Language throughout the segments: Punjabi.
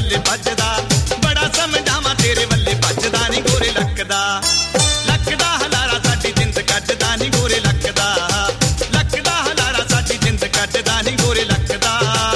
ਵੱਲੇ ਭੱਜਦਾ ਬੜਾ ਸਮਝਾਵਾਂ ਤੇਰੇ ਵੱਲੇ ਭੱਜਦਾ ਨੀ ਗੋਰੇ ਲੱਕਦਾ ਲੱਕਦਾ ਹਲਾਰਾ ਸਾਡੀ ਜਿੰਦ ਕੱਢਦਾ ਨੀ ਗੋਰੇ ਲੱਕਦਾ ਲੱਕਦਾ ਹਲਾਰਾ ਸਾਡੀ ਜਿੰਦ ਕੱਢਦਾ ਨੀ ਗੋਰੇ ਲੱਕਦਾ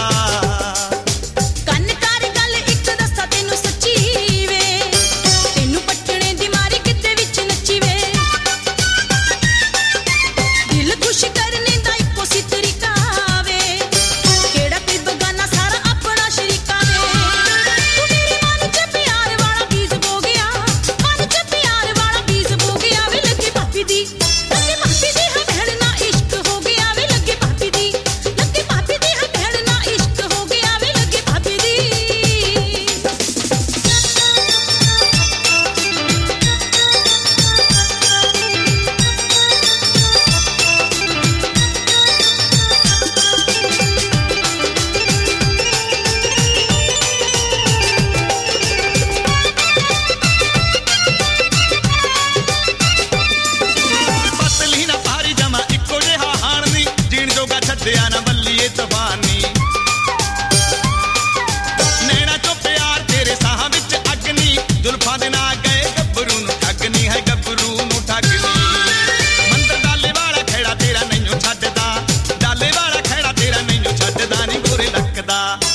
ਛੱਡਿਆ ਨਾ ਬੱਲੀਏ ਤਬਾਨੀ ਨੈਣਾ ਚੋਂ ਪਿਆਰ ਤੇਰੇ ਸਾਹਾਂ ਵਿੱਚ ਅਗਨੀ ਜ਼ੁਲਫਾਂ ਦੇ ਨਾਲ ਗਏ ਗੱਭਰੂ ਨੂੰ ਠੱਗਨੀ ਹੈ ਗੱਭਰੂ ਨੂੰ ਠੱਗਨੀ ਮੰਦਰ ਡਾਲੇ ਵਾਲਾ ਖੇੜਾ ਤੇਰਾ ਨਹੀਂਓ ਛੱਡਦਾ ਡਾਲੇ ਵਾਲਾ ਖੇੜਾ ਤੇਰਾ ਨਹੀਂਓ ਛੱਡਦਾ ਨੀ ਗੋਰੇ ਲੱਕਦਾ